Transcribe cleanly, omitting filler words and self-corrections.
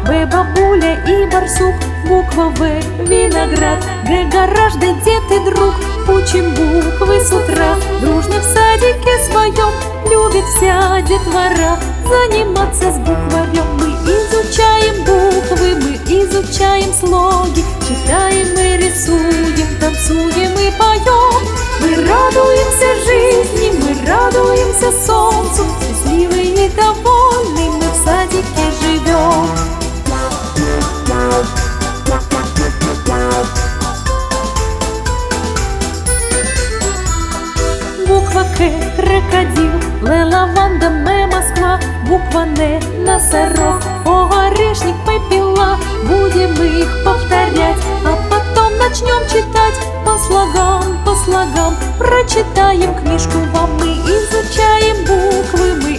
Б — бабуля и барсук, буква В — виноград, Г — гараж, Д — дед и друг. Учим буквы с утра, дружно в садике своем. Любит вся детвора заниматься с букварем. Мы изучаем буквы, мы изучаем слоги, читаем и рисуем, танцуем и поем. Мы радуемся жизни, мы радуемся солнцу, счастливые и довольны мы в садике живем. Буква К — крокодил, Л — лаванда, М — Москва. Буква Н — носорог, О — орешник, П — пила. Будем их повторять, а потом начнем читать по слогам, по слогам. Прочитаем книжку вам, мы изучаем буквы, мы